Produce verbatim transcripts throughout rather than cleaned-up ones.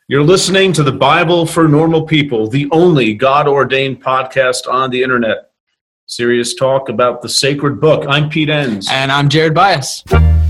You're listening to the Bible for Normal People, the only God-ordained podcast on the internet. Serious talk about the sacred book. I'm Pete Enns. And I'm Jared Bias.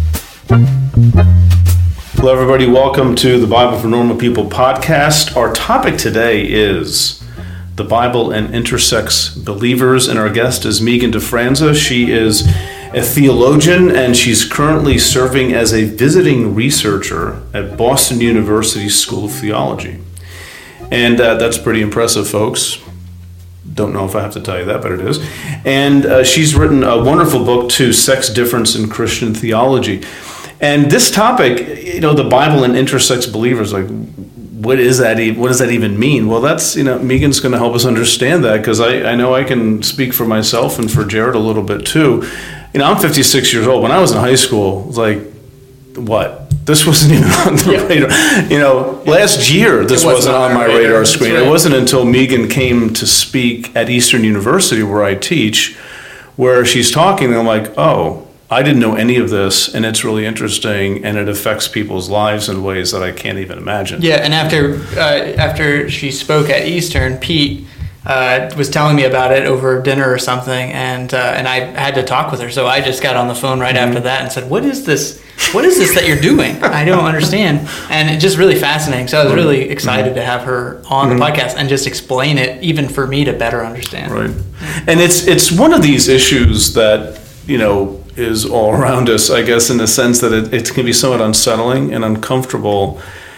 Hello, everybody. Welcome to the Bible for Normal People podcast. Our topic today is the Bible and intersex believers, and our guest is Megan DeFranza. She is a theologian, and she's currently serving as a visiting researcher at Boston University School of Theology. And uh, that's pretty impressive, folks. Don't know if I have to tell you that, but it is. And uh, she's written a wonderful book, too, Sex Difference in Christian Theology. And this topic, you know, the Bible and intersex believers, like, what is that? What does that even mean? Well, that's, you know, Megan's going to help us understand that, because I, I know I can speak for myself and for Jared a little bit, too. You know, I'm fifty-six years old. When I was in high school, it was like, what? This wasn't even on the yeah. radar. You know, last year, this wasn't, wasn't on my radar, radar screen. Right. It wasn't until Megan came to speak at Eastern University, where I teach, where she's talking, and I'm like, oh, I didn't know any of this, and it's really interesting, and it affects people's lives in ways that I can't even imagine. Yeah, and after uh, after she spoke at Eastern, Pete uh, was telling me about it over dinner or something, and uh, and I had to talk with her, so I just got on the phone right mm-hmm. after that and said, "What is this? What is this that you're doing? I don't understand." And it's just really fascinating. So I was really excited mm-hmm. to have her on mm-hmm. the podcast and just explain it, even for me to better understand. Right, and it's it's one of these issues that, you know, is all around us, I guess, in the sense that it, it can be somewhat unsettling and uncomfortable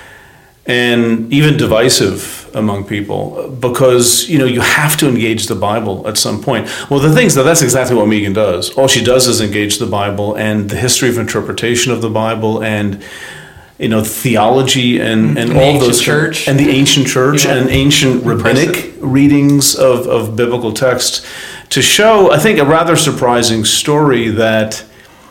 and even divisive among people, because, you know, you have to engage the Bible at some point. Well, the things that that's exactly what Megan does. All she does is engage the Bible and the history of interpretation of the Bible and, you know, theology and, and, and all those church and the ancient church yeah. and ancient rabbinic Impressive. readings of, of biblical texts to show, I think, a rather surprising story that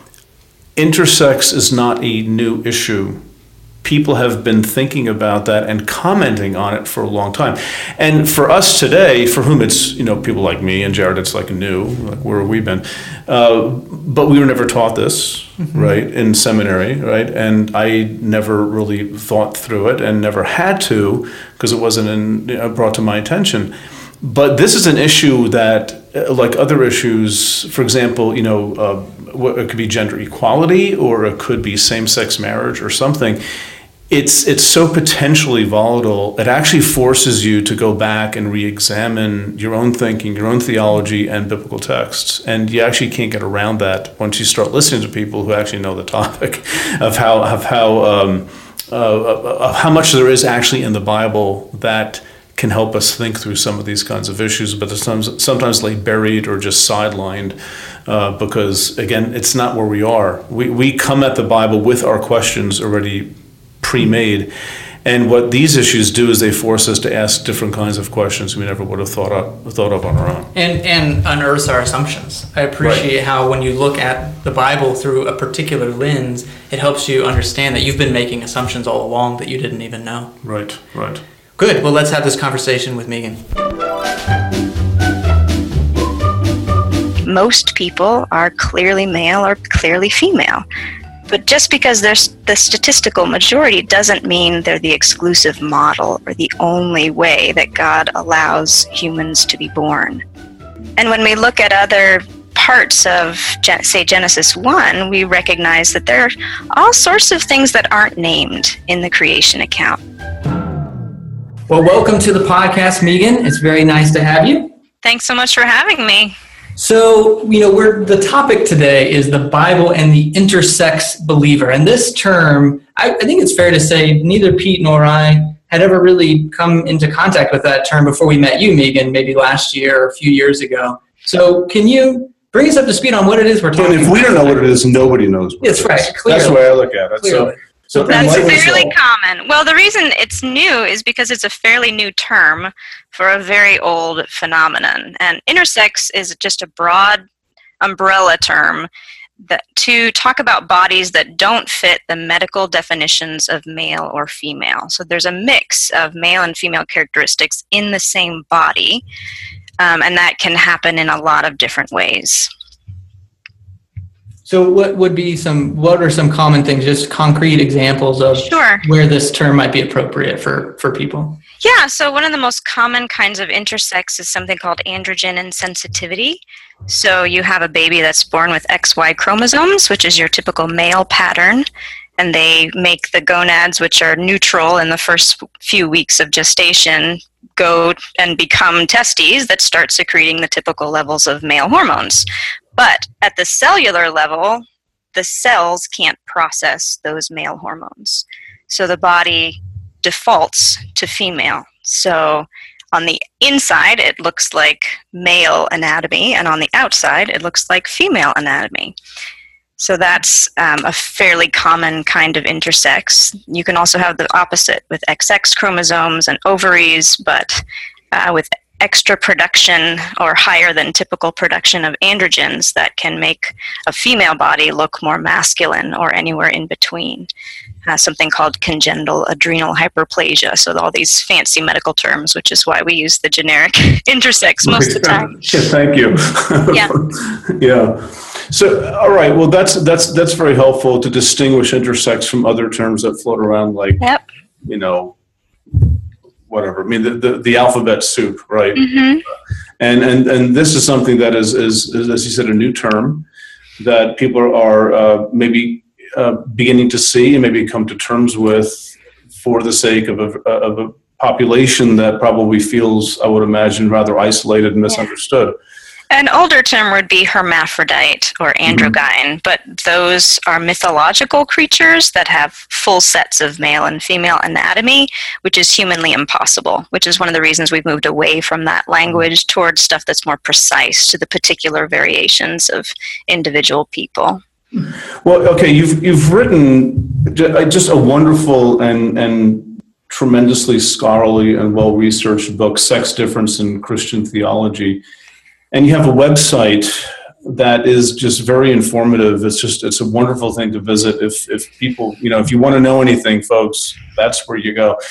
intersex is not a new issue. People have been thinking about that and commenting on it for a long time. And for us today, for whom it's, you know, people like me and Jared, it's like new, like where have we been? Uh, but we were never taught this, mm-hmm. right, in seminary, right? And I never really thought through it and never had to, because it wasn't in, you know, brought to my attention. But this is an issue that, like other issues, for example, you know, uh, it could be gender equality, or it could be same-sex marriage or something. It's it's so potentially volatile, it actually forces you to go back and re-examine your own thinking, your own theology, and biblical texts. And you actually can't get around that once you start listening to people who actually know the topic of how of how um, uh, of how much there is actually in the Bible that can help us think through some of these kinds of issues, but sometimes sometimes lay buried or just sidelined uh, because, again, it's not where we are. We we come at the Bible with our questions already pre-made, and what these issues do is they force us to ask different kinds of questions we never would have thought of, thought of on our own. And and unearths our assumptions. I appreciate right. how when you look at the Bible through a particular lens, it helps you understand that you've been making assumptions all along that you didn't even know. Right, right. Good. Well, let's have this conversation with Megan. Most people are clearly male or clearly female. But just because they're the statistical majority doesn't mean they're the exclusive model or the only way that God allows humans to be born. And when we look at other parts of, say, Genesis one, we recognize that there are all sorts of things that aren't named in the creation account. Well, welcome to the podcast, Megan. It's very nice to have you. Thanks so much for having me. So, you know, we're, the topic today is the Bible and the intersex believer. And this term, I, I think it's fair to say neither Pete nor I had ever really come into contact with that term before we met you, Megan, maybe last year or a few years ago. So can you bring us up to speed on what it is we're talking about? And if we don't know what it is, nobody knows what That's it is. right. Clearly. That's the way I look at it. Clearly. So, so That's fairly common. Well, the reason it's new is because it's a fairly new term for a very old phenomenon. And intersex is just a broad umbrella term that to talk about bodies that don't fit the medical definitions of male or female. So there's a mix of male and female characteristics in the same body, um, and that can happen in a lot of different ways. So what would be some, what are some common things, just concrete examples of Sure. where this term might be appropriate for, for people? Yeah, so one of the most common kinds of intersex is something called androgen insensitivity. So you have a baby that's born with X Y chromosomes, which is your typical male pattern, and they make the gonads, which are neutral in the first few weeks of gestation, go and become testes that start secreting the typical levels of male hormones. But at the cellular level, the cells can't process those male hormones. So the body defaults to female. So on the inside, it looks like male anatomy, and on the outside, it looks like female anatomy. So that's um, a fairly common kind of intersex. You can also have the opposite with X X chromosomes and ovaries, but uh, with extra production or higher than typical production of androgens that can make a female body look more masculine or anywhere in between. Uh, something called congenital adrenal hyperplasia. So all these fancy medical terms, which is why we use the generic intersex most of the time. Yeah, thank you. Yeah. Yeah. So, all right. Well, that's that's that's very helpful to distinguish intersex from other terms that float around, like, Yep. you know, whatever. I mean, the, the, the alphabet soup, right? Mm-hmm. And and and this is something that is, is, is as you said, a new term that people are uh, maybe uh, beginning to see and maybe come to terms with for the sake of a, of a population that probably feels, I would imagine, rather isolated and misunderstood. Yeah. An older term would be hermaphrodite or androgyne, mm-hmm. but those are mythological creatures that have full sets of male and female anatomy, which is humanly impossible, which is one of the reasons we've moved away from that language towards stuff that's more precise to the particular variations of individual people. Well, okay, you've you've written just a wonderful and and tremendously scholarly and well-researched book, Sex Difference in Christian Theology. And you have a website that is just very informative. It's just, it's a wonderful thing to visit. If if people, you know, if you want to know anything, folks, that's where you go.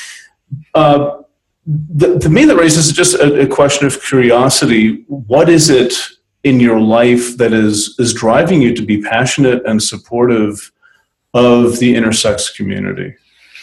Uh, the, to me, that raises just a, a question of curiosity. What is it in your life that is is driving you to be passionate and supportive of the intersex community?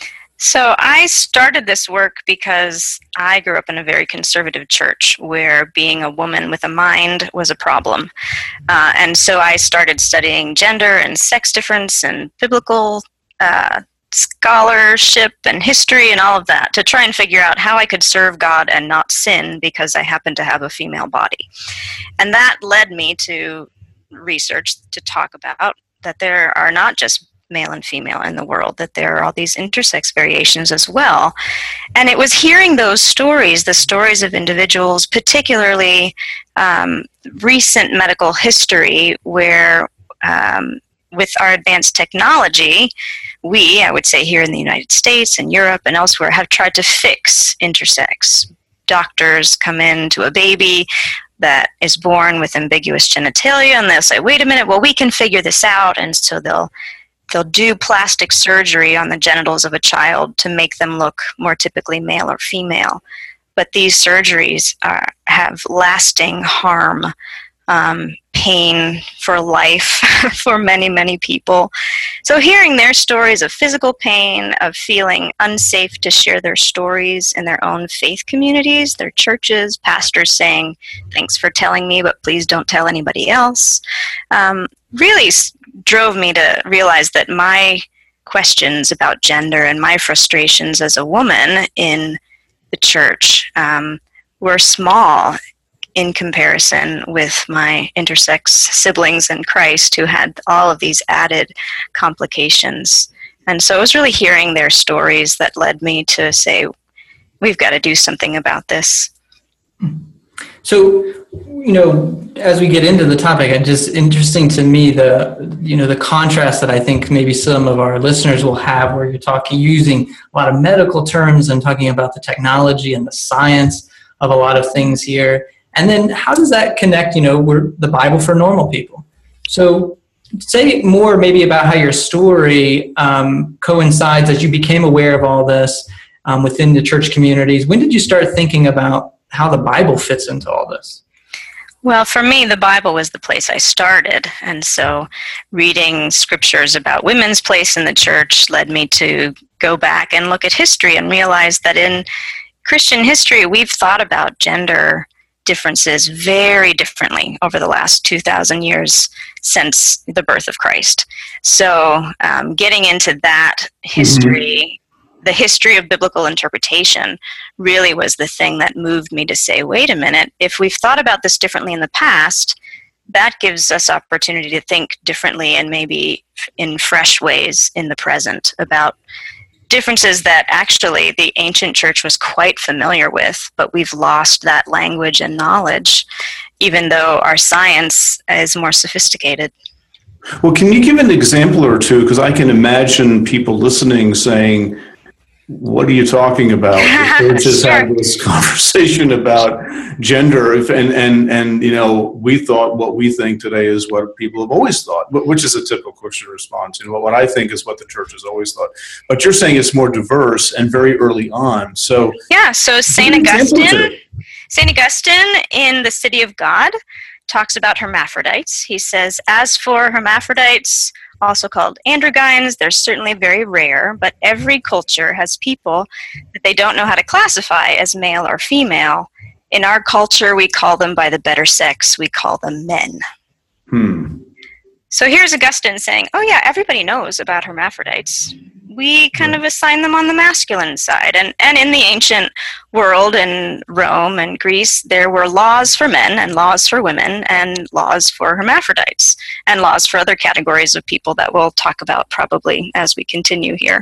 So I started this work because I grew up in a very conservative church where being a woman with a mind was a problem. Uh, and so I started studying gender and sex difference and biblical uh, scholarship and history and all of that to try and figure out how I could serve God and not sin because I happen to have a female body. And that led me to research to talk about that there are not just male and female in the world, that there are all these intersex variations as well. And it was hearing those stories, the stories of individuals, particularly um, recent medical history, where um, with our advanced technology, we, I would say here in the United States and Europe and elsewhere, have tried to fix intersex. Doctors come in to a baby that is born with ambiguous genitalia, and they'll say, wait a minute, well, we can figure this out. And so they'll They'll do plastic surgery on the genitals of a child to make them look more typically male or female. But these surgeries are, have lasting harm, um, pain for life for many, many people. So hearing their stories of physical pain, of feeling unsafe to share their stories in their own faith communities, their churches, pastors saying, thanks for telling me, but please don't tell anybody else, um, really drove me to realize that my questions about gender and my frustrations as a woman in the church um, were small in comparison with my intersex siblings in Christ who had all of these added complications. And so it was really hearing their stories that led me to say, we've got to do something about this. So, you know, as we get into the topic, it's just interesting to me the, you know, the contrast that I think maybe some of our listeners will have where you're talking, using a lot of medical terms and talking about the technology and the science of a lot of things here. And then how does that connect, you know, we're the Bible for normal people. So say more maybe about how your story um, coincides as you became aware of all this um, within the church communities. When did you start thinking about how the Bible fits into all this? Well, for me, the Bible was the place I started. And so reading scriptures about women's place in the church led me to go back and look at history and realize that in Christian history, we've thought about gender differences very differently over the last two thousand years since the birth of Christ. So um, getting into that history, mm-hmm. the history of biblical interpretation really was the thing that moved me to say, wait a minute, if we've thought about this differently in the past, that gives us opportunity to think differently and maybe in fresh ways in the present about differences that actually the ancient church was quite familiar with, but we've lost that language and knowledge, even though our science is more sophisticated. Well, can you give an example or two? Because I can imagine people listening saying, what are you talking about? We just Sure. had this conversation about gender, and, and, and, you know, we thought what we think today is what people have always thought, which is a typical Christian response. You know, what I think is what the church has always thought. But you're saying it's more diverse and very early on. So yeah, so Saint Augustine, Saint Augustine in The City of God talks about hermaphrodites. He says, as for hermaphrodites, also called androgynes, they're certainly very rare, but every culture has people that they don't know how to classify as male or female. In our culture, we call them by the better sex. We call them men. Hmm. So here's Augustine saying, oh yeah, everybody knows about hermaphrodites. We kind of assign them on the masculine side. And, and in the ancient world, in Rome and Greece, there were laws for men and laws for women and laws for hermaphrodites and laws for other categories of people that we'll talk about probably as we continue here.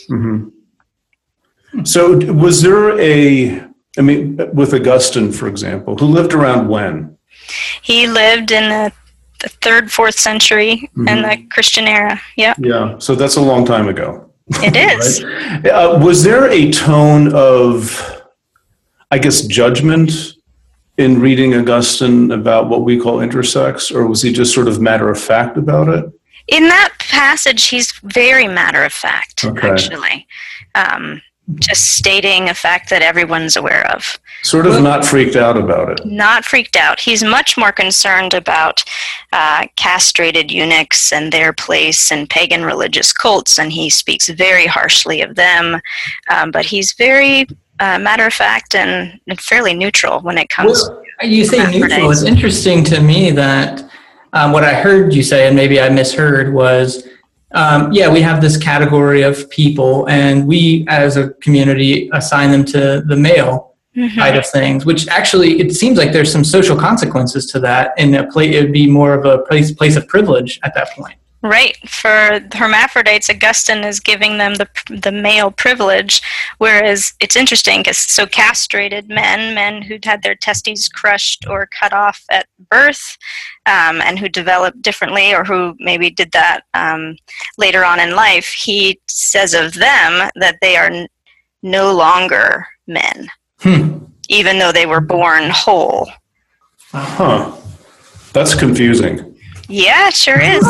Mm-hmm. So was there a, I mean, with Augustine, for example, who lived around when? He lived in the, the third, fourth century mm-hmm. in the Christian era. Yeah. Yeah. So that's a long time ago. It is. Right? Uh, was there a tone of, I guess, judgment in reading Augustine about what we call intersex, or was he just sort of matter of fact about it? In that passage, he's very matter of fact, okay. actually. Um, just stating a fact that everyone's aware of. Sort of not freaked out about it. Not freaked out. He's much more concerned about uh, castrated eunuchs and their place in pagan religious cults, and he speaks very harshly of them. Um, but he's very uh, matter of fact and, and fairly neutral when it comes well, to you say neutral. It's interesting to me that um, what I heard you say, and maybe I misheard, was Um, yeah, we have this category of people, and we as a community assign them to the male mm-hmm. side of things, which actually it seems like there's some social consequences to that. In a place, it would be more of a place place of privilege at that point. Right. For hermaphrodites, Augustine is giving them the the male privilege, whereas it's interesting because so castrated men, men who'd had their testes crushed or cut off at birth, um, and who developed differently, or who maybe did that um, later on in life, he says of them that they are n- no longer men, hmm. even though they were born whole. Huh. That's confusing. Yeah, it sure is.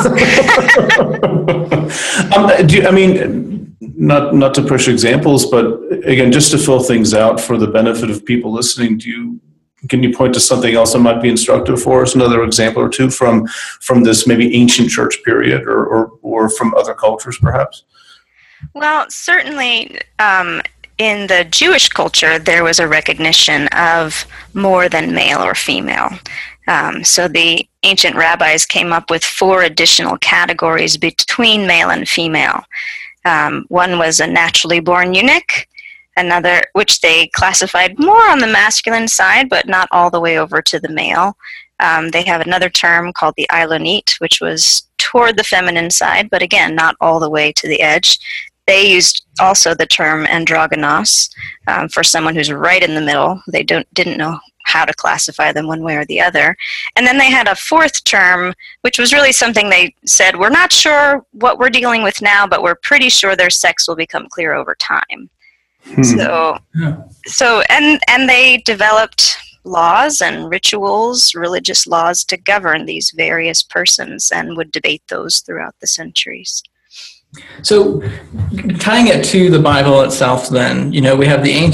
um, do you, I mean, not not to push examples, but again, just to fill things out for the benefit of people listening, do you can you point to something else that might be instructive for us? Another example or two from from this maybe ancient church period, or or, or from other cultures, perhaps? Well, certainly. Um, In the Jewish culture, there was a recognition of more than male or female. Um, so the ancient rabbis came up with four additional categories between male and female. Um, one was a naturally born eunuch, another which they classified more on the masculine side, but not all the way over to the male. Um, they have another term called the Ilonite, which was toward the feminine side, but again, not all the way to the edge. They used also the term androgynos um, for someone who's right in the middle. They don't didn't know how to classify them one way or the other. And then they had a fourth term, which was really something they said, we're not sure what we're dealing with now, but we're pretty sure their sex will become clear over time. Hmm. So, yeah. so and and they developed laws and rituals, religious laws to govern these various persons, and would debate those throughout the centuries. So tying it to the Bible itself then, you know, we have the ancient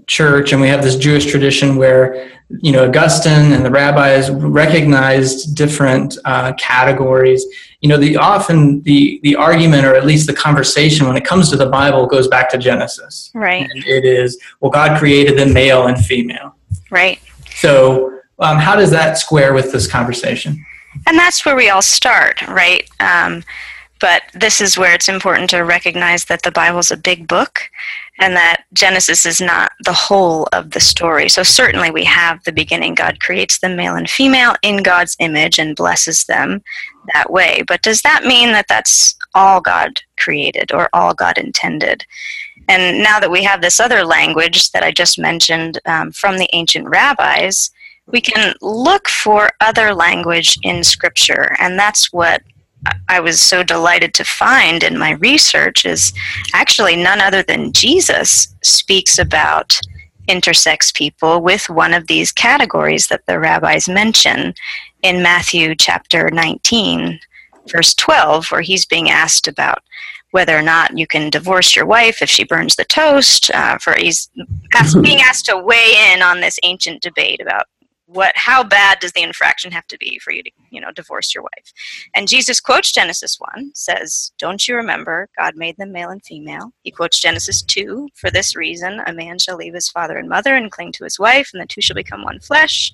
church, and we have this Jewish tradition where, you know, Augustine and the rabbis recognized different uh, categories. You know, the often the the argument, or at least the conversation when it comes to the Bible, goes back to Genesis. Right. And it is, well, God created them male and female. Right. So um, how does that square with this conversation? And that's where we all start, right? Um, but this is where it's important to recognize that the Bible's a big book and that Genesis is not the whole of the story. So certainly we have the beginning. God creates them male and female in God's image and blesses them that way. But does that mean that that's all God created or all God intended? And now that we have this other language that I just mentioned um, from the ancient rabbis, we can look for other language in Scripture, and that's what I was so delighted to find in my research is actually none other than Jesus speaks about intersex people with one of these categories that the rabbis mention in Matthew chapter nineteen, verse twelve, where he's being asked about whether or not you can divorce your wife if she burns the toast. Uh, for he's asked, being asked to weigh in on this ancient debate about what, how bad does the infraction have to be for you to, you know, divorce your wife? And Jesus quotes Genesis one, says, "Don't you remember God made them male and female?" He quotes Genesis two, "For this reason, a man shall leave his father and mother and cling to his wife, and the two shall become one flesh."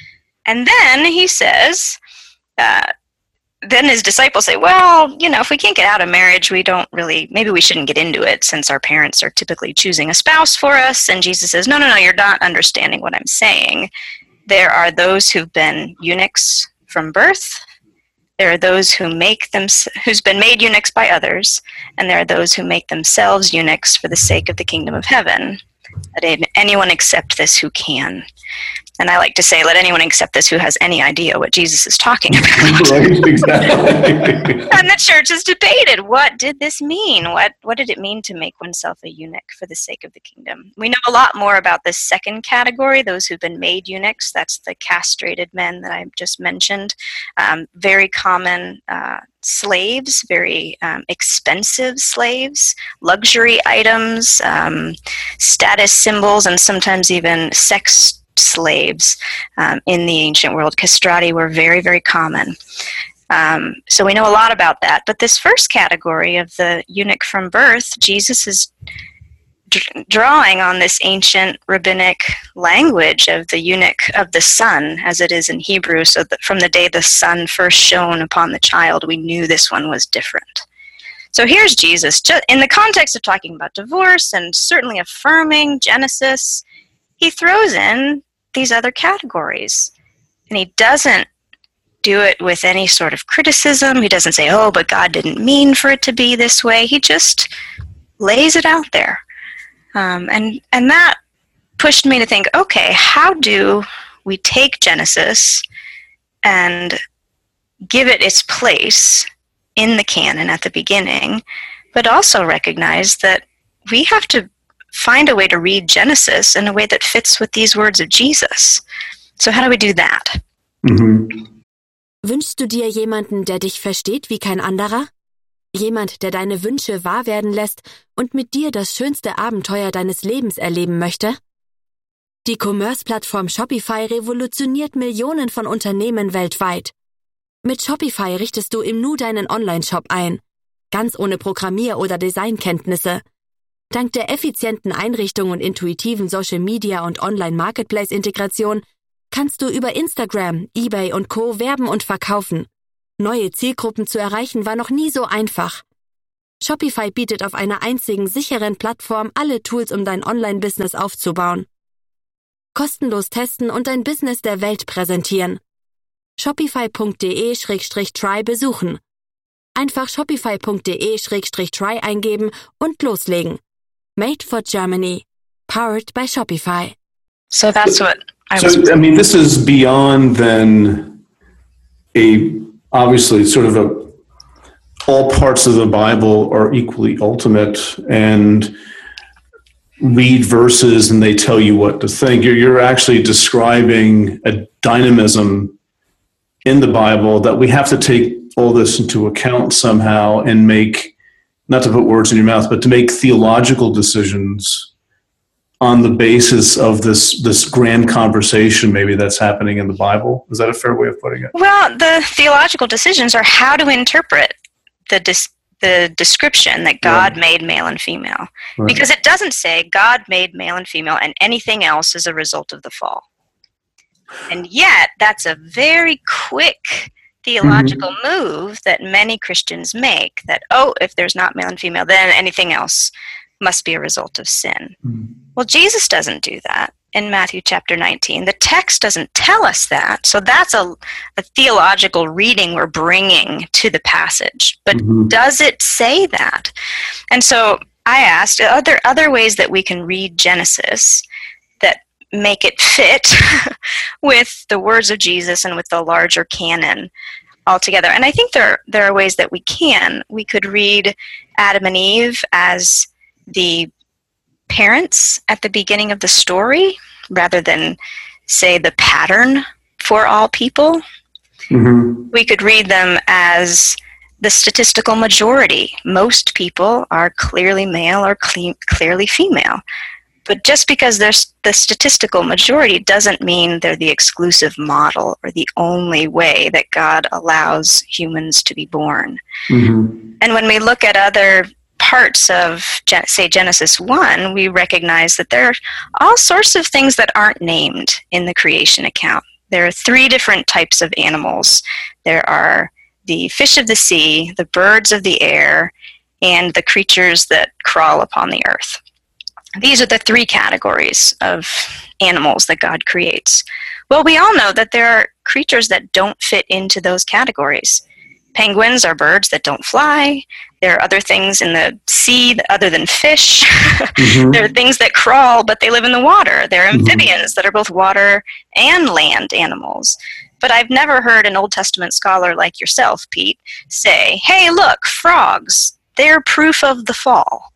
And then he says, uh, then his disciples say, well, you know, if we can't get out of marriage, we don't really, maybe we shouldn't get into it since our parents are typically choosing a spouse for us. And Jesus says, no, no, no, you're not understanding what I'm saying. There are those who've been eunuchs from birth. There are those who make them, who's been made eunuchs by others, and there are those who make themselves eunuchs for the sake of the kingdom of heaven. Let anyone accept this who can. And I like to say, let anyone accept this who has any idea what Jesus is talking about. Right, exactly. And the church has debated, what did this mean? What what did it mean to make oneself a eunuch for the sake of the kingdom? We know a lot more about this second category, those who've been made eunuchs. That's the castrated men that I just mentioned. Um, very common uh, slaves, very um, expensive slaves, luxury items, um, status symbols, and sometimes even sex slaves um, in the ancient world. Castrati were very, very common. Um, so we know a lot about that. But this first category of the eunuch from birth, Jesus is d- drawing on this ancient rabbinic language of the eunuch of the sun, as it is in Hebrew. So that from the day the sun first shone upon the child, we knew this one was different. So here's Jesus, just in the context of talking about divorce and certainly affirming Genesis, he throws in these other categories. And he doesn't do it with any sort of criticism. He doesn't say, oh, but God didn't mean for it to be this way. He just lays it out there. Um, and, and that pushed me to think, okay, how do we take Genesis and give it its place in the canon at the beginning, but also recognize that we have to find a way to read Genesis in a way that fits with these words of Jesus. So how do we do that? Mm-hmm. Wünschst du dir jemanden, der dich versteht wie kein anderer? Jemand, der deine Wünsche wahr werden lässt und mit dir das schönste Abenteuer deines Lebens erleben möchte? Die Commerce-Plattform Shopify revolutioniert Millionen von Unternehmen weltweit. Mit Shopify richtest du im Nu deinen Online-Shop ein, ganz ohne Programmier- oder Designkenntnisse. Dank der effizienten Einrichtung und intuitiven Social-Media- und Online-Marketplace-Integration kannst du über Instagram, eBay und Co. werben und verkaufen. Neue Zielgruppen zu erreichen war noch nie so einfach. Shopify bietet auf einer einzigen sicheren Plattform alle Tools, um dein Online-Business aufzubauen. Kostenlos testen und dein Business der Welt präsentieren. shopify punkt de slash try besuchen. Einfach shopify punkt de slash try eingeben und loslegen. Made for Germany. Powered by Shopify. So that's what I so, was... I mean, this is beyond then a, obviously, sort of a, all parts of the Bible are equally ultimate, and read verses and they tell you what to think. You're, you're actually describing a dynamism in the Bible that we have to take all this into account somehow and make, not to put words in your mouth, but to make theological decisions on the basis of this this grand conversation maybe that's happening in the Bible. Is that a fair way of putting it? Well, the theological decisions are how to interpret the dis- the description that God Right. made male and female. Right. Because it doesn't say God made male and female and anything else is a result of the fall. And yet, that's a very quick theological move that many Christians make, that, oh, if there's not male and female, then anything else must be a result of sin. Mhm. Well, Jesus doesn't do that in Matthew chapter nineteen. The text doesn't tell us that. So that's a, a theological reading we're bringing to the passage. But Mhm. does it say that? And so I asked, are there other ways that we can read Genesis that make it fit with the words of Jesus and with the larger canon altogether? And I think there, there are ways that we can. We could read Adam and Eve as the parents at the beginning of the story rather than, say, the pattern for all people. Mhm. We could read them as the statistical majority. Most people are clearly male or cle- clearly female. But just because they're s- the statistical majority doesn't mean they're the exclusive model or the only way that God allows humans to be born. Mhm. And when we look at other parts of, Gen- say, Genesis one, we recognize that there are all sorts of things that aren't named in the creation account. There are three different types of animals. There are the fish of the sea, the birds of the air, and the creatures that crawl upon the earth. These are the three categories of animals that God creates. Well, we all know that there are creatures that don't fit into those categories. Penguins are birds that don't fly. There are other things in the sea other than fish. Mhm. There are things that crawl, but they live in the water. There are Mhm. amphibians that are both water and land animals. But I've never heard an Old Testament scholar like yourself, Pete, say, hey, look, frogs, they're proof of the fall.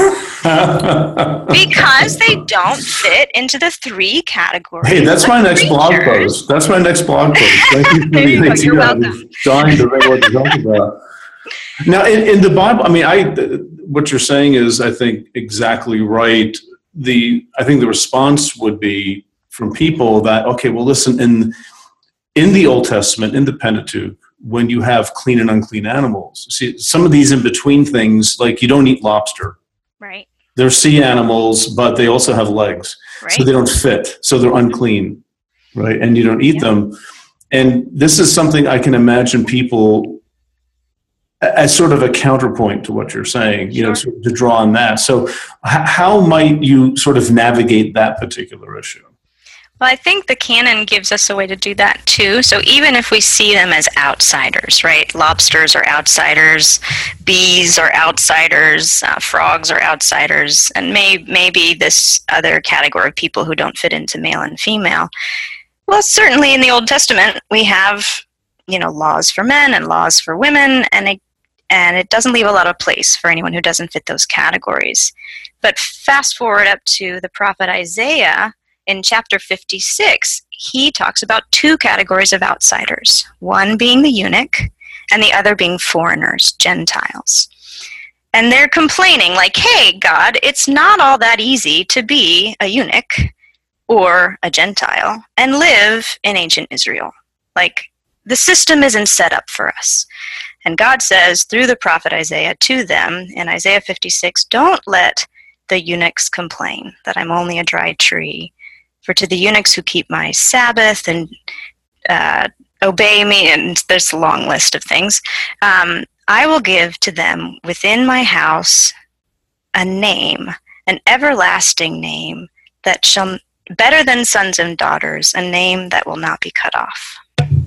Because they don't fit into the three categories. Hey, that's of my next blog creatures. post. That's my next blog post. Thank you for There you the go. idea. You're I was welcome. dying to know what to talk about. Now, in, in the Bible, I mean, I what you're saying is, I think, exactly right. The I think the response would be from people that, okay, well, listen, in in the Old Testament, in the Pentateuch, when you have clean and unclean animals, see, some of these in between things, like you don't eat lobster. Right, They're sea animals, but they also have legs. right. So they don't fit. So they're unclean, right? And you don't eat Yeah. them. And this is something I can imagine people as sort of a counterpoint to what you're saying, you know, Sure. sort of to draw on that. So h- how might you sort of navigate that particular issue? Well, I think the canon gives us a way to do that too. So even if we see them as outsiders, right? Lobsters are outsiders, bees are outsiders, uh, frogs are outsiders, and may, maybe this other category of people who don't fit into male and female. Well, certainly in the Old Testament, we have, you know, laws for men and laws for women, and it, and it doesn't leave a lot of place for anyone who doesn't fit those categories. But fast forward up to the prophet Isaiah. In chapter fifty-six, he talks about two categories of outsiders, one being the eunuch and the other being foreigners, Gentiles. And they're complaining like, hey, God, it's not all that easy to be a eunuch or a Gentile and live in ancient Israel. Like, the system isn't set up for us. And God says through the prophet Isaiah to them in Isaiah fifty-six, don't let the eunuchs complain that I'm only a dry tree. For to the eunuchs who keep my Sabbath and uh, obey me, and there's a long list of things, um, I will give to them within my house a name, an everlasting name that shall, better than sons and daughters, a name that will not be cut off.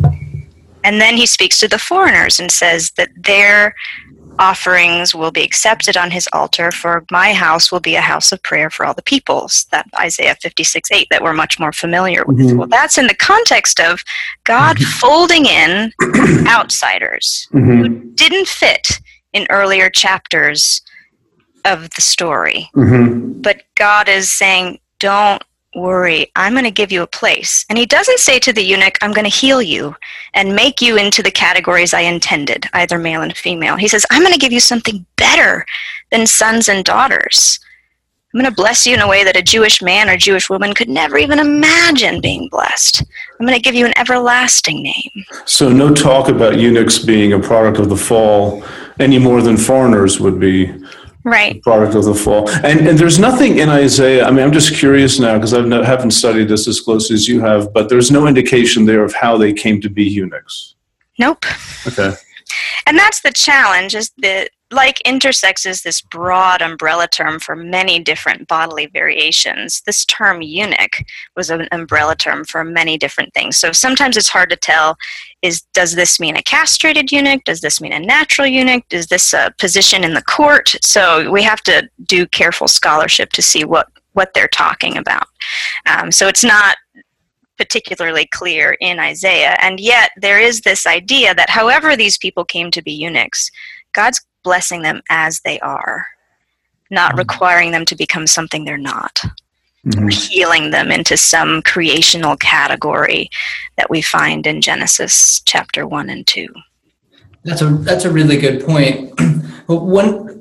And then he speaks to the foreigners and says that their offerings will be accepted on his altar, for my house will be a house of prayer for all the peoples. That Isaiah fifty-six eight that we're much more familiar with. Mhm. Well, that's in the context of God folding in outsiders Mm-hmm. didn't fit in earlier chapters of the story. Mm-hmm. But God is saying, don't worry, I'm going to give you a place. And he doesn't say to the eunuch, I'm going to heal you and make you into the categories I intended, either male and female. He says, I'm going to give you something better than sons and daughters. I'm going to bless you in a way that a Jewish man or Jewish woman could never even imagine being blessed. I'm going to give you an everlasting name. So no talk about eunuchs being a product of the fall any more than foreigners would be right. a product of the fall. And and there's nothing in Isaiah, I mean, I'm just curious now because I no, haven't studied this as closely as you have, but there's no indication there of how they came to be eunuchs. Nope. Okay. And that's the challenge, is that like intersex is this broad umbrella term for many different bodily variations. This term eunuch was an umbrella term for many different things. So sometimes it's hard to tell, is does this mean a castrated eunuch? Does this mean a natural eunuch? Is this a position in the court? So we have to do careful scholarship to see what, what they're talking about. Um, so it's not particularly clear in Isaiah, and yet there is this idea that however these people came to be eunuchs, God's blessing them as they are, not mm-hmm. requiring them to become something they're not, mm-hmm. or healing them into some creational category that we find in Genesis chapter one and two. That's a that's a really good point. But one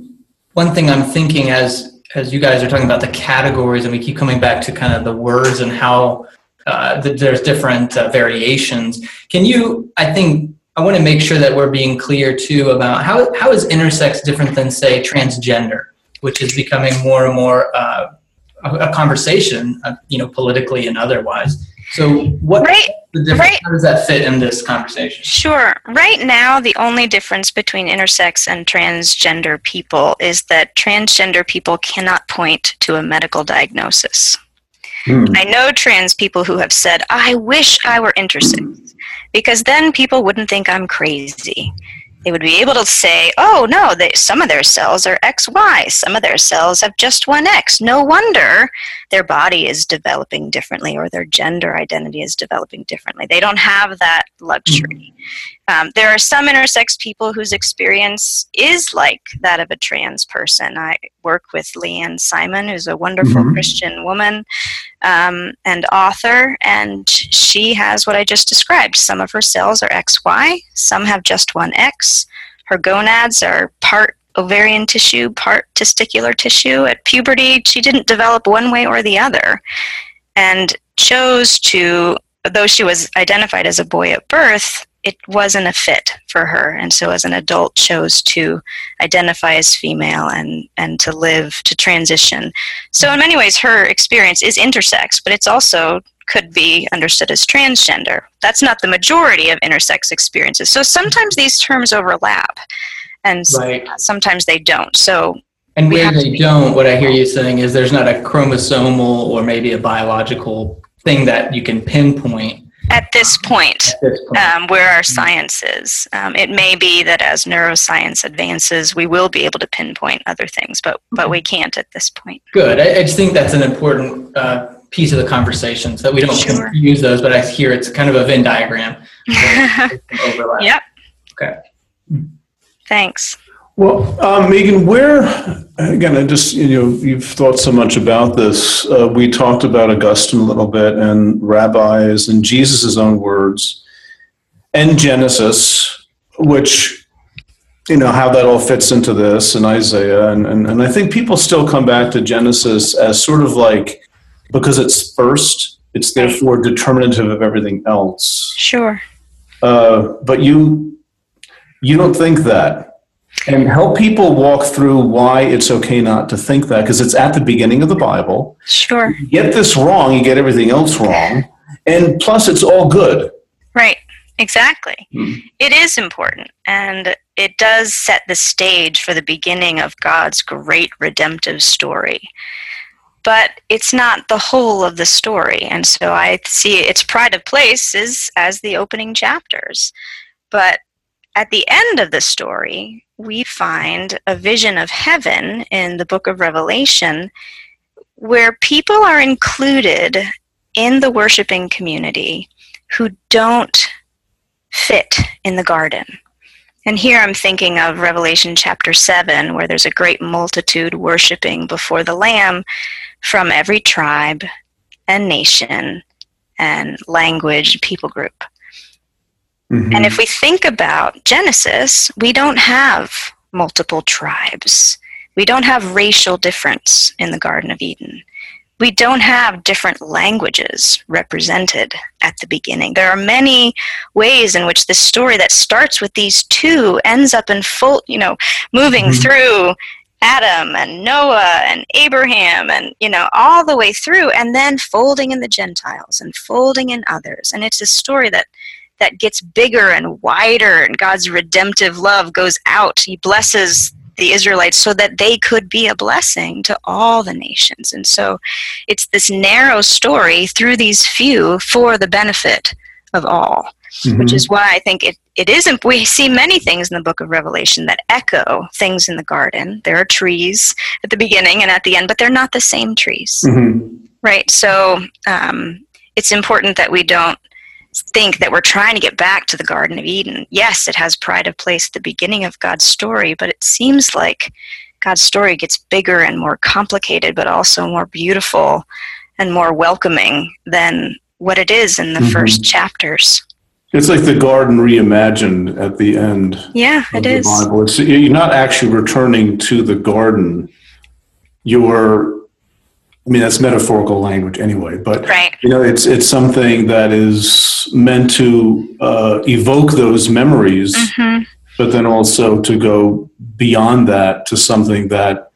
one thing I'm thinking as as you guys are talking about the categories, and we keep coming back to kind of the words and how Uh, that there's different uh, variations. Can you, I think, I want to make sure that we're being clear too about how how is intersex different than, say, transgender, which is becoming more and more uh, a, a conversation, uh, you know, politically and otherwise. So what, right, the difference, right. how does that fit in this conversation? Sure. Right now, the only difference between intersex and transgender people is that transgender people cannot point to a medical diagnosis. Hmm. I know trans people who have said, I wish I were intersex, because then people wouldn't think I'm crazy. They would be able to say, oh, no, they, some of their cells are X Y, some of their cells have just one X. No wonder their body is developing differently or their gender identity is developing differently. They don't have that luxury. Um, there are some intersex people whose experience is like that of a trans person. I work with Leanne Simon, who's a wonderful mm-hmm. Christian woman um, and author, and she has what I just described. Some of her cells are X Y, some have just one X. Her gonads are part ovarian tissue, part testicular tissue. At puberty, she didn't develop one way or the other, and chose to, though she was identified as a boy at birth, it wasn't a fit for her, and so as an adult chose to identify as female and, and to live, to transition. So in many ways, her experience is intersex, but it's also could be understood as transgender. That's not the majority of intersex experiences. So sometimes these terms overlap, and right. sometimes they don't. So and where they don't, what I hear you saying is there's not a chromosomal or maybe a biological thing that you can pinpoint. At this point, At this point. Um, where our science is. Um, it may be that as neuroscience advances, we will be able to pinpoint other things, but but we can't at this point. Good. I, I just think that's an important uh, piece of the conversation, so that we don't Sure. confuse those, but I hear it's kind of a Venn diagram. Overlap. Yep. Okay. Thanks. Well, um, Megan, where, again, I just, you know, you've thought so much about this. Uh, we talked about Augustine a little bit and rabbis and Jesus' own words and Genesis, which, you know, how that all fits into this and Isaiah. And, and, and I think people still come back to Genesis as sort of like, because it's first, it's therefore determinative of everything else. Sure. Uh, but you, you don't think that. And help people walk through why it's okay not to think that, because it's at the beginning of the Bible. Sure. You get this wrong, you get everything else wrong. And plus, it's all good. Right. Exactly. Hmm. It is important. And it does set the stage for the beginning of God's great redemptive story. But it's not the whole of the story. And so I see its pride of place is as the opening chapters. But at the end of the story, we find a vision of heaven in the book of Revelation where people are included in the worshiping community who don't fit in the garden. And here I'm thinking of Revelation chapter seven, where there's a great multitude worshiping before the Lamb from every tribe and nation and language, people group. Mm-hmm. And if we think about Genesis, we don't have multiple tribes We don't have racial difference in the Garden of Eden. We don't have different languages represented at the beginning. There are many ways in which this story that starts with these two ends up in full, you know, moving mm-hmm. through Adam and Noah and Abraham and, you know, all the way through, and then folding in the Gentiles and folding in others. And it's a story that, that gets bigger and wider, and God's redemptive love goes out. He blesses the Israelites so that they could be a blessing to all the nations. And so it's this narrow story through these few for the benefit of all, mm-hmm. which is why I think it, it isn't, we see many things in the book of Revelation that echo things in the garden. There are trees at the beginning and at the end, but they're not the same trees, mm-hmm. right? So um, it's important that we don't think that we're trying to get back to the Garden of Eden. Yes, it has pride of place at the beginning of God's story, but it seems like God's story gets bigger and more complicated, but also more beautiful and more welcoming than what it is in the mm-hmm. first chapters. It's like the garden reimagined at the end. Yeah, it is. Of the Bible. It's, you're not actually returning to the garden. You're I mean, that's metaphorical language anyway, but right. you know, it's it's something that is meant to uh, evoke those memories, mm-hmm. but then also to go beyond that to something that,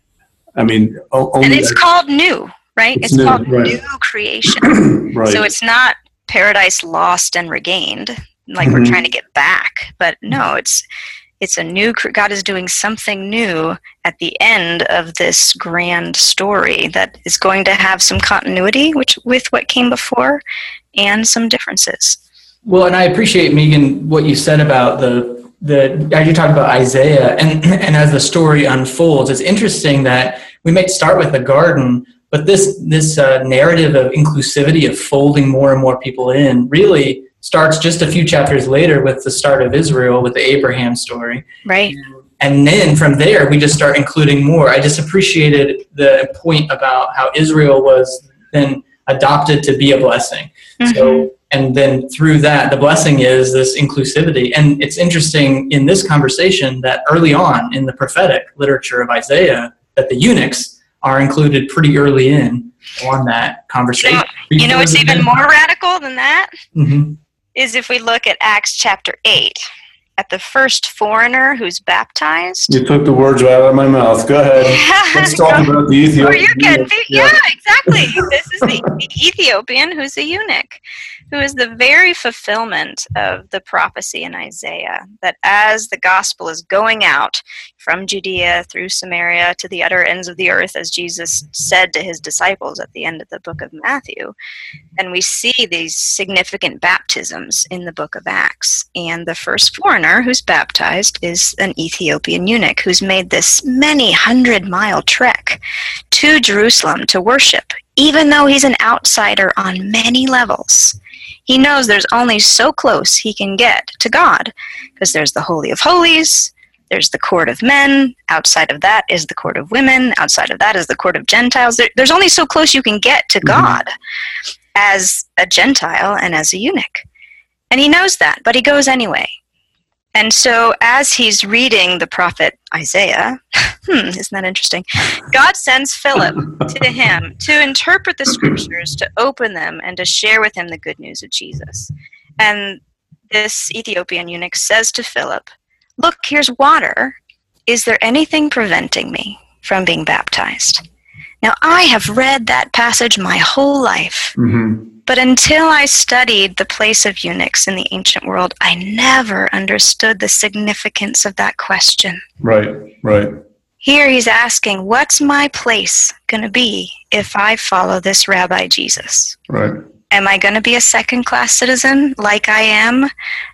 I mean, only and it's that, called new, right? It's, it's new, called right. new creation. Right. So it's not paradise lost and regained, like mm-hmm. we're trying to get back, but no, it's. It's a new, God is doing something new at the end of this grand story that is going to have some continuity which, with what came before and some differences. Well, and I appreciate, Megan, what you said about the, the as you talked about Isaiah, and, and as the story unfolds, it's interesting that we might start with the garden, but this, this uh, narrative of inclusivity, of folding more and more people in, really starts just a few chapters later with the start of Israel, with the Abraham story. Right. And then from there, we just start including more. I just appreciated the point about how Israel was then adopted to be a blessing. Mm-hmm. So, and then through that, the blessing is this inclusivity. And it's interesting in this conversation that early on in the prophetic literature of Isaiah, that the eunuchs are included pretty early in on that conversation. You know, you know what's even more radical than that? Mm-hmm. Is if we look at Acts chapter eight, at the first foreigner who's baptized. You took the words right out of my mouth. Go ahead. Let's talk about the Ethiopian. Oh, you can be, yeah, exactly. This is the, the Ethiopian who's a eunuch, who is the very fulfillment of the prophecy in Isaiah, that as the gospel is going out from Judea through Samaria to the utter ends of the earth, as Jesus said to his disciples at the end of the book of Matthew, and we see these significant baptisms in the book of Acts. And the first foreigner who's baptized is an Ethiopian eunuch who's made this many hundred mile trek to Jerusalem to worship, even though he's an outsider on many levels. He knows there's only so close he can get to God, because there's the Holy of Holies, there's the court of men, outside of that is the court of women, outside of that is the court of Gentiles. There, there's only so close you can get to God mm-hmm. as a Gentile and as a eunuch. And he knows that, but he goes anyway. And so as he's reading the prophet Isaiah, hmm, isn't that interesting? God sends Philip to him to interpret the scriptures, to open them, and to share with him the good news of Jesus. And this Ethiopian eunuch says to Philip, "Look, here's water. Is there anything preventing me from being baptized?" Now, I have read that passage my whole life. Mm-hmm. But until I studied the place of eunuchs in the ancient world, I never understood the significance of that question. Right, right. Here he's asking, what's my place going to be if I follow this Rabbi Jesus? Right. Am I going to be a second-class citizen like I am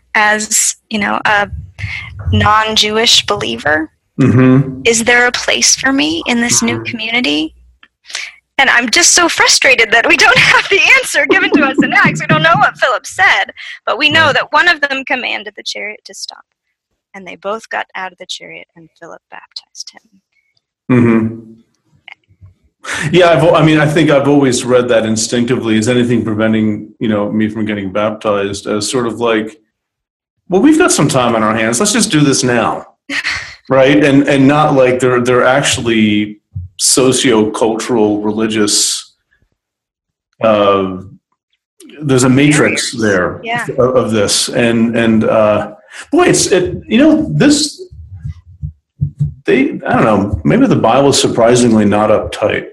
as, you know, a non-Jewish believer? Mm-hmm. Is there a place for me in this new community? And I'm just so frustrated that we don't have the answer given to us in Acts. We don't know what Philip said, but we know that one of them commanded the chariot to stop. And they both got out of the chariot, and Philip baptized him. Mm-hmm. Yeah, I've, I mean, I think I've always read that instinctively. Is anything preventing, you know, me from getting baptized? As sort of like, well, we've got some time on our hands. Let's just do this now. right? And and not like they're they're actually socio-cultural, religious. Uh, there's a matrix there yeah. of, of this, and and uh, boy, it's it. You know, this. They, I don't know. Maybe the Bible is surprisingly not uptight.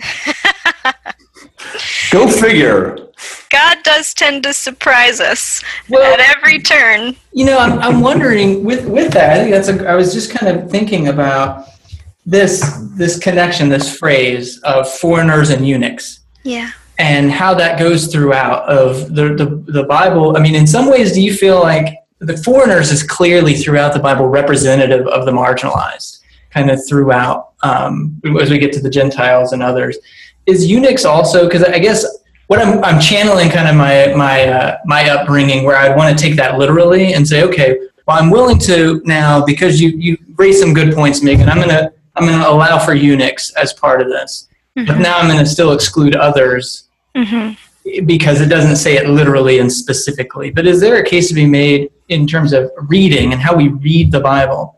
Go figure. God does tend to surprise us Well, at every turn. You know, I'm, I'm wondering with, with that, I think that's a, I was just kind of thinking about this, this connection, this phrase of foreigners and eunuchs. Yeah. And how that goes throughout of the, the, the Bible. I mean, in some ways, do you feel like the foreigners is clearly throughout the Bible representative of the marginalized, kind of throughout, um, as we get to the Gentiles and others? Is eunuchs also, because I guess what I'm, I'm channeling kind of my my uh, my upbringing, where I'd want to take that literally and say, okay, well, I'm willing to now, because you you raised some good points, Megan. I'm gonna I'm gonna allow for eunuchs as part of this, mm-hmm. but now I'm gonna still exclude others, mm-hmm. because it doesn't say it literally and specifically. But is there a case to be made in terms of reading and how we read the Bible,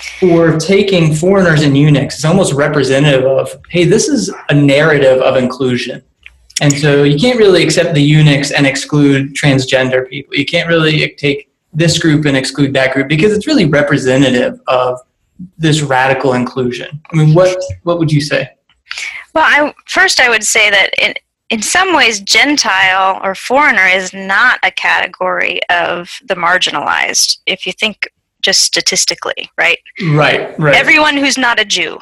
for taking foreigners and eunuchs? It's almost representative of, hey, this is a narrative of inclusion. And so you can't really accept the eunuchs and exclude transgender people. You can't really take this group and exclude that group, because it's really representative of this radical inclusion. I mean, what what would you say? Well, I, first I would say that in, in some ways, Gentile or foreigner is not a category of the marginalized, if you think just statistically, right? Right, right. Everyone who's not a Jew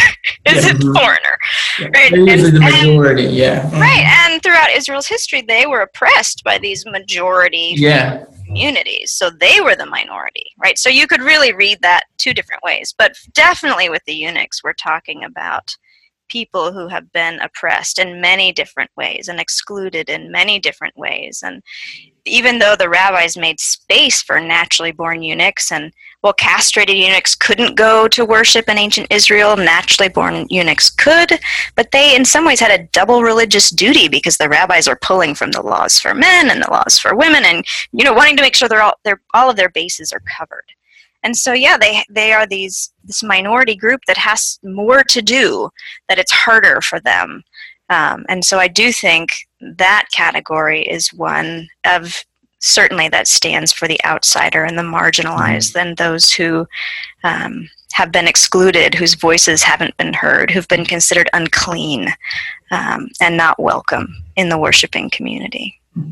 is yeah. a foreigner, yeah. right? They're usually and, the majority, and, yeah. Mm-hmm. Right, and throughout Israel's history, they were oppressed by these majority yeah. communities, so they were the minority, right? So you could really read that two different ways, but definitely with the eunuchs, we're talking about people who have been oppressed in many different ways and excluded in many different ways. And even though the rabbis made space for naturally born eunuchs, and well, castrated eunuchs couldn't go to worship in ancient Israel, naturally born eunuchs could, but they in some ways had a double religious duty, because the rabbis are pulling from the laws for men and the laws for women, and you know, wanting to make sure they're all they're all of their bases are covered. And so, yeah, they they are these this minority group that has more to do, that it's harder for them. Um, and so I do think that category is one of, certainly that stands for the outsider and the marginalized, mm-hmm. than those who um, have been excluded, whose voices haven't been heard, who've been considered unclean um, and not welcome in the worshiping community.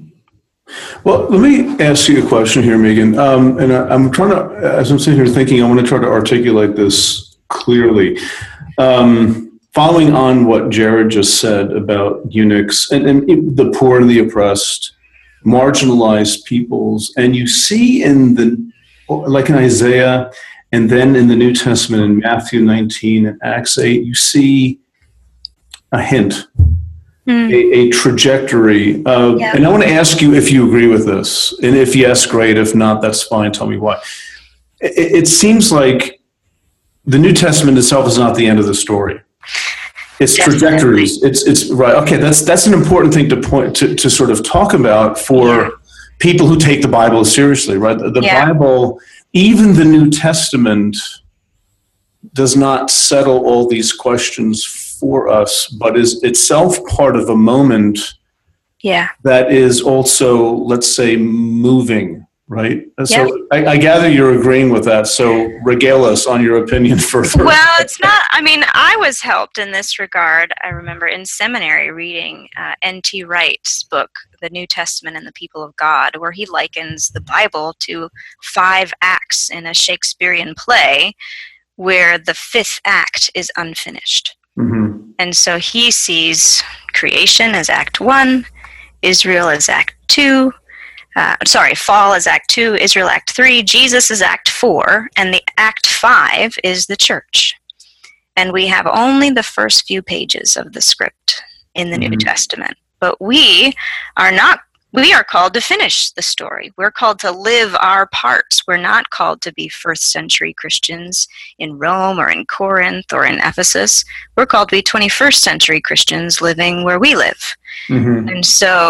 Well, let me ask you a question here, Megan. Um, and I, I'm trying to, as I'm sitting here thinking, I want to try to articulate this clearly. Um, following on what Jared just said about eunuchs and, and the poor and the oppressed, marginalized peoples, and you see in the, like in Isaiah, and then in the New Testament in Matthew nineteen and Acts eight, you see a hint. Mm. A, a trajectory. Uh, yeah. And I want to ask you if you agree with this. And if yes, great. If not, that's fine. Tell me why. It, it seems like the New Testament itself is not the end of the story. It's Definitely. trajectories. It's it's right. Okay, that's that's an important thing to point to, to sort of talk about for yeah. people who take the Bible seriously, right? The, the yeah. Bible, even the New Testament, does not settle all these questions for us, but is itself part of a moment yeah. that is also, let's say, moving, right? Yeah. So I, I gather you're agreeing with that, so regale us on your opinion further. Well, it's not, I mean, I was helped in this regard, I remember in seminary reading uh, N T Wright's book, The New Testament and the People of God, where he likens the Bible to five acts in a Shakespearean play, where the fifth act is unfinished. Mm-hmm. And so he sees creation as act one, Israel as act two, uh, sorry, fall as act two, Israel act three, Jesus is act four, and the act five is the church. And we have only the first few pages of the script in the mm-hmm. New Testament. But we are not We are called to finish the story. We're called to live our parts. We're not called to be first century Christians in Rome or in Corinth or in Ephesus. We're called to be twenty-first century Christians living where we live. Mm-hmm. And so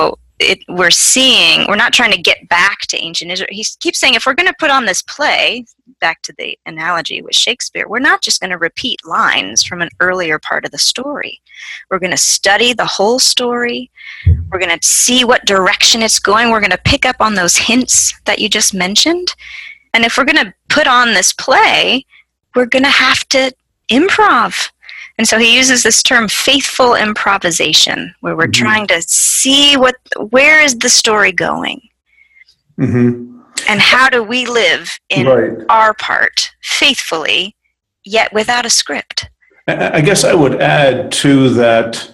it, we're seeing, we're not trying to get back to ancient Israel. He keeps saying, if we're going to put on this play, back to the analogy with Shakespeare, we're not just going to repeat lines from an earlier part of the story. We're going to study the whole story. We're going to see what direction it's going. We're going to pick up on those hints that you just mentioned. And if we're going to put on this play, we're going to have to improv. And so he uses this term faithful improvisation, where we're mm-hmm. trying to see what, where is the story going? Mm-hmm. And how do we live in right. our part faithfully, yet without a script? I guess I would add to that,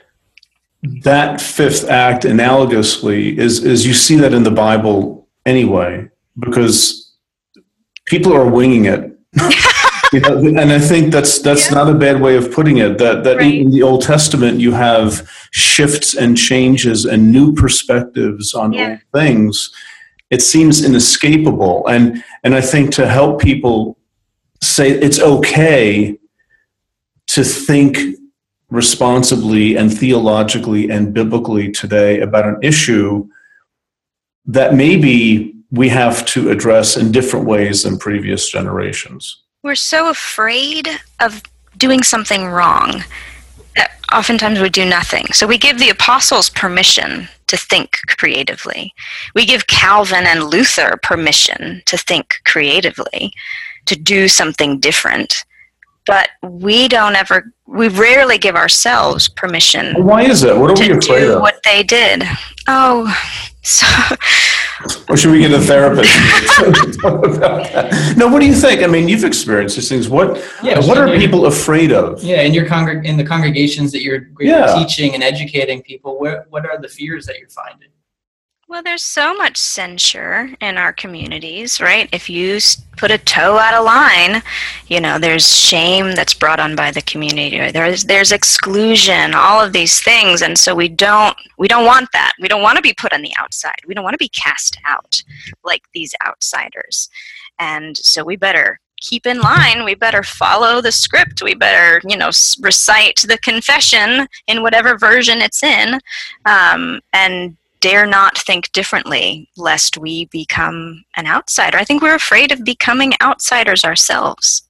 that fifth act analogously is, is you see that in the Bible anyway, because people are winging it. You know, and I think that's that's yeah. not a bad way of putting it. That that right. in the Old Testament you have shifts and changes and new perspectives on yeah. old things. It seems inescapable, and and I think to help people say it's okay to think responsibly and theologically and biblically today about an issue that maybe we have to address in different ways than previous generations. We're so afraid of doing something wrong that oftentimes we do nothing. So we give the apostles permission to think creatively. We give Calvin and Luther permission to think creatively, to do something different. But we don't ever, we rarely give ourselves permission. Why is it? What are we to afraid do of? What they did. Oh, so... Or should we get a therapist to talk about that? No, what do you think? I mean, you've experienced these things. What yeah, what are people afraid of? Yeah, in your congreg- in the congregations that you're yeah. teaching and educating people, where, what are the fears that you're finding? Well, there's so much censure in our communities, right? If you put a toe out of line, you know, there's shame that's brought on by the community. There's there's exclusion, all of these things, and so we don't we don't want that. We don't want to be put on the outside. We don't want to be cast out like these outsiders. And so we better keep in line. We better follow the script. We better, you know, recite the confession in whatever version it's in, um, and dare not think differently lest we become an outsider. I think we're afraid of becoming outsiders ourselves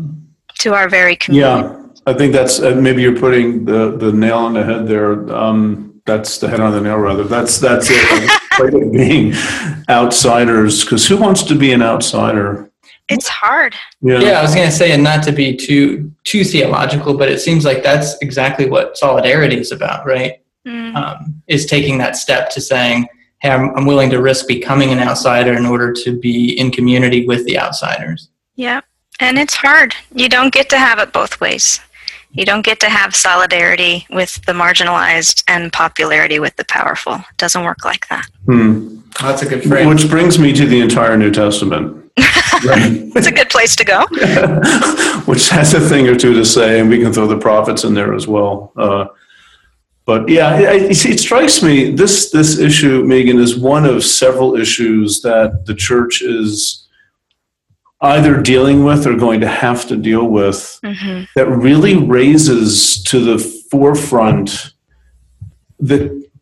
to our very community. Yeah, I think that's, uh, maybe you're putting the, the nail on the head there. Um, that's the head on the nail, rather. That's, that's it. Afraid of being outsiders, because who wants to be an outsider? It's hard. Yeah, yeah I was going to say, and not to be too too theological, but it seems like that's exactly what solidarity is about, right? Um, is taking that step to saying, hey, I'm, I'm willing to risk becoming an outsider in order to be in community with the outsiders. Yeah, and it's hard. You don't get to have it both ways. You don't get to have solidarity with the marginalized and popularity with the powerful. It doesn't work like that. Hmm. That's a good phrase. Which brings me to the entire New Testament. Right. It's a good place to go. Which has a thing or two to say, and we can throw the prophets in there as well. Uh, But yeah, it, it strikes me, this this issue, Megan, is one of several issues that the church is either dealing with or going to have to deal with, mm-hmm. that really raises to the forefront the,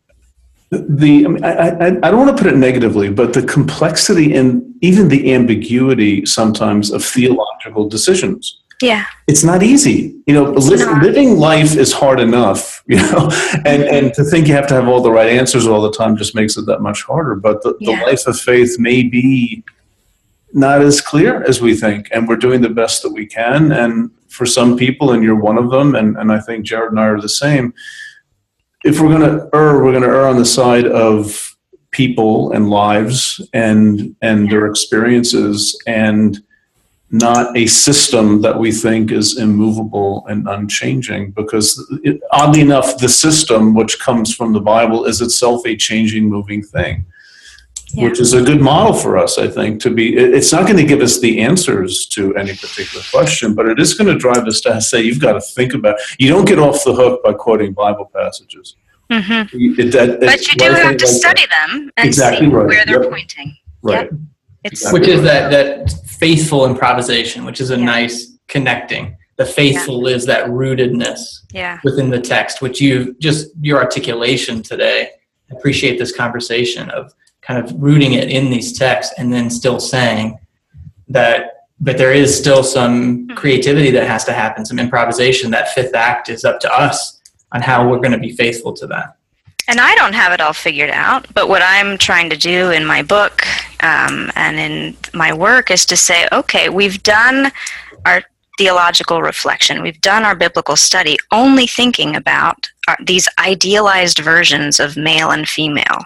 the I, mean, I, I, I don't want to put it negatively, but the complexity and even the ambiguity sometimes of theological decisions. Yeah. It's not easy. You know, li- living life is hard enough, you know, and, and to think you have to have all the right answers all the time just makes it that much harder. But the, yeah. the life of faith may be not as clear as we think, and we're doing the best that we can. And for some people, and you're one of them, and, and I think Jared and I are the same, if we're going to err, we're going to err on the side of people and lives and and yeah. their experiences, and not a system that we think is immovable and unchanging, because it, oddly enough, the system, which comes from the Bible, is itself a changing, moving thing, yeah. which is a good model for us, I think, to be. It, it's not going to give us the answers to any particular question, but it is going to drive us to say, you've got to think about, you don't get off the hook by quoting Bible passages. Mm-hmm. It, that, but you do have to like study that. them and exactly see right. where they're yep. pointing. Right. Yep. It's exactly which is right. that, that faithful improvisation, which is a yeah. nice connecting. The faithful yeah. is that rootedness yeah. within the text, which you just, your articulation today appreciate this conversation of kind of rooting it in these texts and then still saying that, but there is still some creativity that has to happen, some improvisation. That fifth act is up to us on how we're going to be faithful to that. And I don't have it all figured out, but what I'm trying to do in my book um, and in my work is to say, okay, we've done our theological reflection, we've done our biblical study, only thinking about our, these idealized versions of male and female.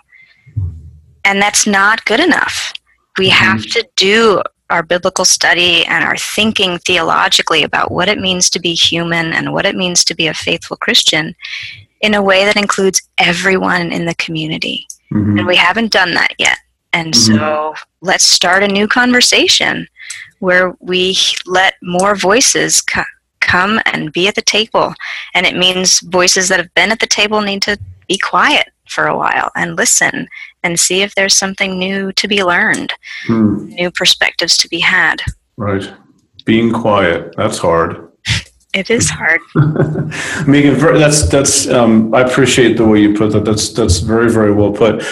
And that's not good enough. We have to do our biblical study and our thinking theologically about what it means to be human and what it means to be a faithful Christian in a way that includes everyone in the community. Mm-hmm. And we haven't done that yet. And mm-hmm. so let's start a new conversation where we let more voices co- come and be at the table. And it means voices that have been at the table need to be quiet for a while and listen and see if there's something new to be learned, hmm. new perspectives to be had. Right. Being quiet, that's hard. It is hard. Megan, that's that's. Um, I appreciate the way you put that. That's that's very very well put.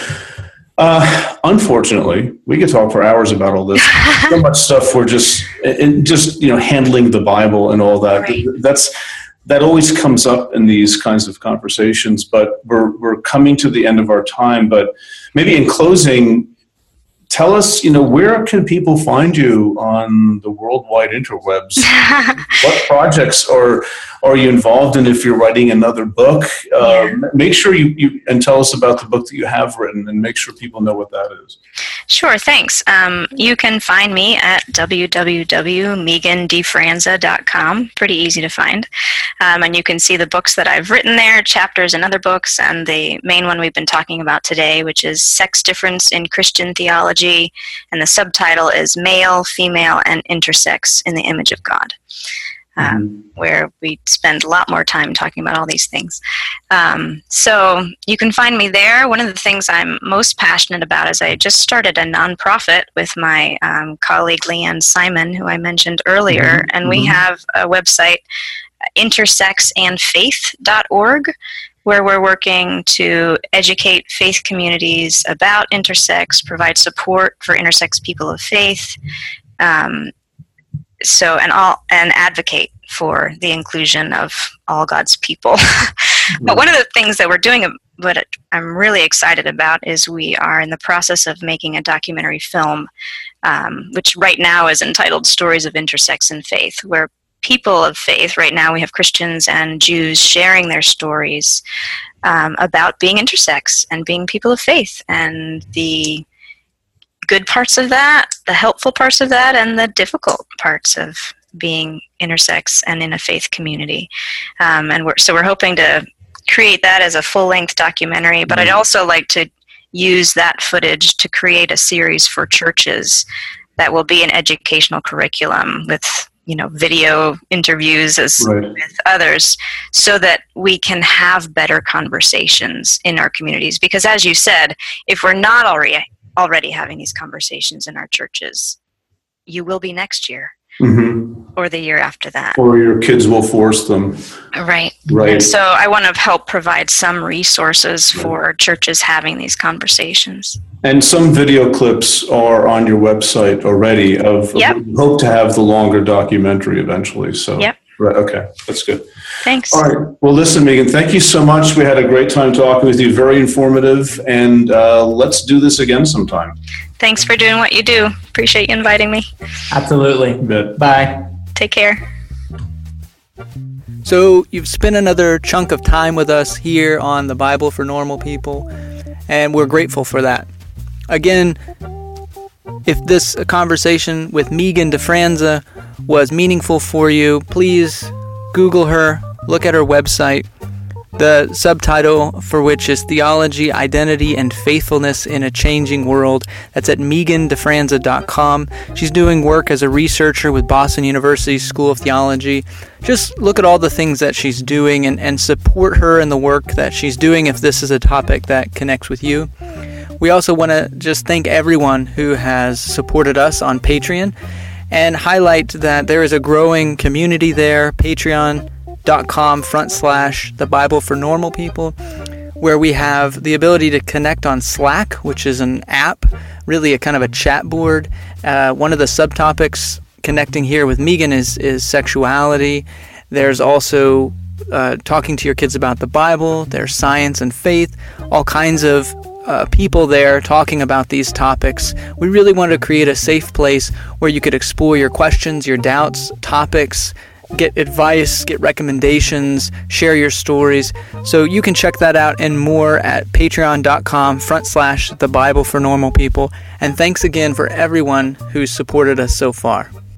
Uh, unfortunately, we could talk for hours about all this. So much stuff. We're just and just you know handling the Bible and all that. Right. That's that always comes up in these kinds of conversations. But we're we're coming to the end of our time. But maybe in closing, tell us, you know, where can people find you on the worldwide interwebs? What projects are are you involved in if you're writing another book? Uh, yeah. Make sure you, you, and tell us about the book that you have written and make sure people know what that is. Sure, thanks. Um, you can find me at w w w dot megan d franza dot com. Pretty easy to find. Um, and you can see the books that I've written there, chapters and other books, and the main one we've been talking about today, which is Sex Difference in Christian Theology, and the subtitle is Male, Female, and Intersex in the Image of God, um, mm-hmm. where we spend a lot more time talking about all these things. Um, so you can find me there. One of the things I'm most passionate about is I just started a nonprofit with my um, colleague Leanne Simon, who I mentioned earlier, mm-hmm. and we mm-hmm. have a website, intersex and faith dot org, where we're working to educate faith communities about intersex, provide support for intersex people of faith, um, so and all and advocate for the inclusion of all God's people. But one of the things that we're doing, what I'm really excited about, is we are in the process of making a documentary film, um, which right now is entitled Stories of Intersex and Faith, where people of faith, right now we have Christians and Jews sharing their stories um, about being intersex and being people of faith, and the good parts of that, the helpful parts of that, and the difficult parts of being intersex and in a faith community. Um, and we're, so we're hoping to create that as a full-length documentary, but I'd also like to use that footage to create a series for churches that will be an educational curriculum with you know, video interviews as right. with others, so that we can have better conversations in our communities. Because as you said, if we're not already already having these conversations in our churches, you will be next year. Mm-hmm. Or the year after that. Or your kids will force them. Right. Right. And so I want to help provide some resources for churches having these conversations. And some video clips are on your website already. Of, yep. of hope to have the longer documentary eventually. So yep. Right. Okay. That's good. Thanks. All right. Well, listen, Megan, thank you so much. We had a great time talking with you. Very informative. And uh, let's do this again sometime. Thanks for doing what you do. Appreciate you inviting me. Absolutely. Good. Bye. Take care. So you've spent another chunk of time with us here on the Bible for Normal People, and we're grateful for that. Again, if this conversation with Megan DeFranza was meaningful for you, please Google her, look at her website, the subtitle for which is Theology, Identity, and Faithfulness in a Changing World. That's at megan de franza dot com. She's doing work as a researcher with Boston University's School of Theology. Just look at all the things that she's doing and, and support her in the work that she's doing if this is a topic that connects with you. We also want to just thank everyone who has supported us on Patreon and highlight that there is a growing community there, patreon dot com front slash the Bible for Normal People, where we have the ability to connect on Slack, which is an app, really a kind of a chat board. Uh, one of the subtopics connecting here with Megan is, is sexuality. There's also uh, talking to your kids about the Bible. There's science and faith, all kinds of uh, people there talking about these topics. We really wanted to create a safe place where you could explore your questions, your doubts, topics, get advice, get recommendations, share your stories. So you can check that out and more at patreon.com front slash the Bible for Normal People. And thanks again for everyone who's supported us so far.